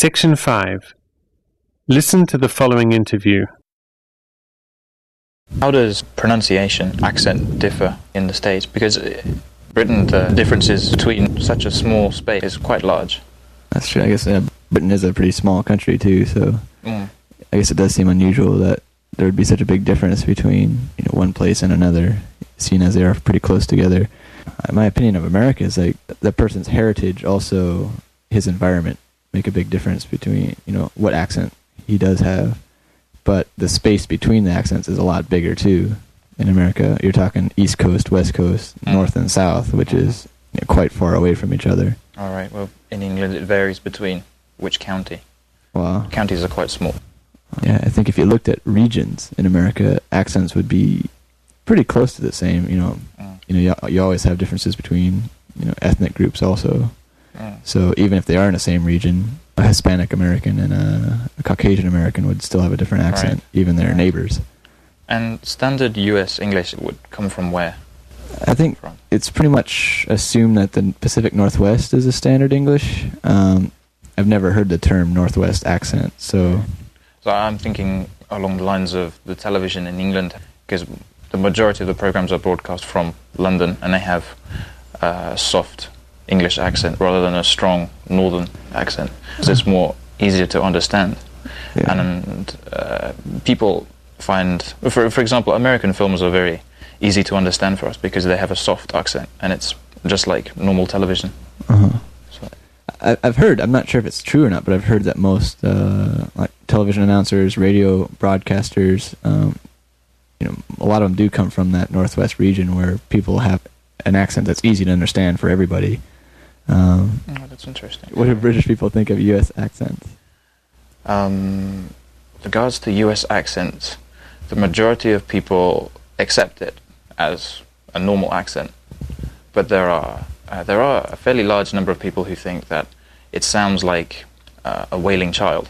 Section 5. Listen to the following interview. How does pronunciation, accent differ in the States? Because Britain, the differences between such a small space is quite large. That's true. I guess Britain is a pretty small country too, so I guess it does seem unusual that there would be such a big difference between one place and another, seeing as they are pretty close together. My opinion of America is like the person's heritage, also his environment, make a big difference between what accent he does have. But the space between the accents is a lot bigger too. In America, you're talking East Coast, West Coast, North and South, which is quite far away from each other. All right. Well, in England, it varies between which county. Wow. Counties are quite small. Yeah, I think if you looked at regions in America, accents would be pretty close to the same. You always have differences between ethnic groups also. So even if they are in the same region, a Hispanic American and a Caucasian American would still have a different accent, right. Even their neighbors. And standard U.S. English would come from where? I think it's pretty much assumed that the Pacific Northwest is a standard English. I've never heard the term Northwest accent, so... So I'm thinking along the lines of the television in England, because the majority of the programs are broadcast from London, and they have a soft English accent rather than a strong northern accent. So it's more easier to understand. Yeah. And people find, for example, American films are very easy to understand for us because they have a soft accent, and it's just like normal television. Uh-huh. So I've heard, I'm not sure if it's true or not, but I've heard that most like television announcers, radio broadcasters, a lot of them do come from that Northwest region where people have an accent that's easy to understand for everybody. That's interesting. What do British people think of U.S. accents? Regards to U.S. accents, the majority of people accept it as a normal accent, but there are a fairly large number of people who think that it sounds like a wailing child.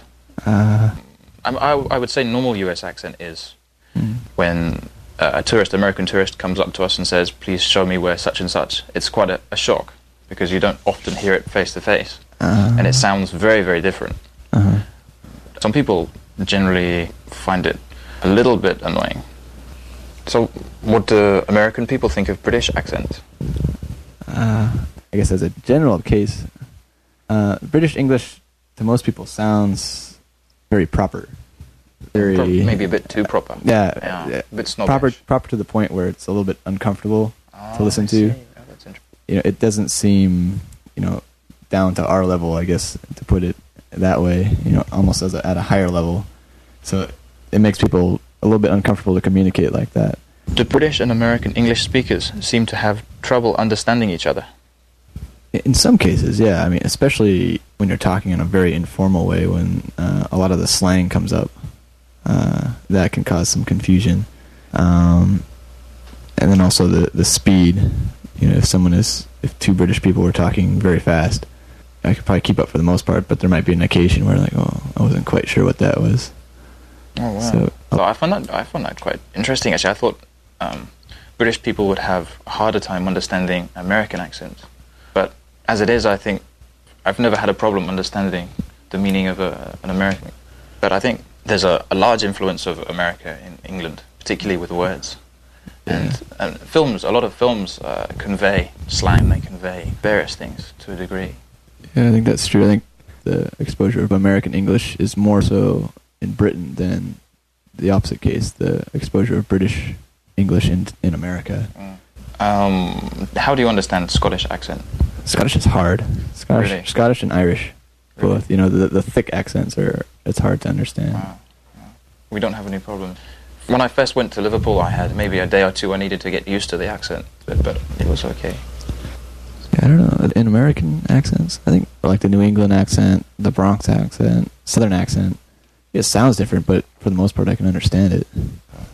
I would say normal U.S. accent is when a American tourist comes up to us and says, "Please show me where such and such." It's quite a shock because you don't often hear it face to face, and it sounds very, very different. Some people generally find it a little bit annoying. So what do American people think of British accents? I guess as a general case, British English to most people sounds very proper. Maybe a bit too proper. Yeah, a bit snobbish. Proper to the point where it's a little bit uncomfortable to listen to. Oh, that's interesting. It doesn't seem, down to our level, I guess, to put it that way, almost at a higher level. So it makes people a little bit uncomfortable to communicate like that. Do British and American English speakers seem to have trouble understanding each other? In some cases, yeah. I mean, especially when you're talking in a very informal way, when a lot of the slang comes up, that can cause some confusion. And then also the speed. If two British people were talking very fast, I could probably keep up for the most part, but there might be an occasion where I wasn't quite sure what that was. Oh wow! So I found that quite interesting. Actually, I thought British people would have a harder time understanding American accents, but as it is, I think I've never had a problem understanding the meaning of an American. But I think there's a large influence of America in England, particularly with words. And films. A lot of films convey slang. They convey various things to a degree. Yeah, I think that's true. I think the exposure of American English is more so in Britain than the opposite case, the exposure of British English in America. How do you understand Scottish accent? Scottish is hard. Really? Scottish and Irish, both. Really? The thick accents it's hard to understand. Wow. We don't have any problem. When I first went to Liverpool, I had maybe a day or two I needed to get used to the accent, but it was okay. Yeah, I don't know. In American accents, I think like the New England accent, the Bronx accent, Southern accent, it sounds different, but for the most part, I can understand it.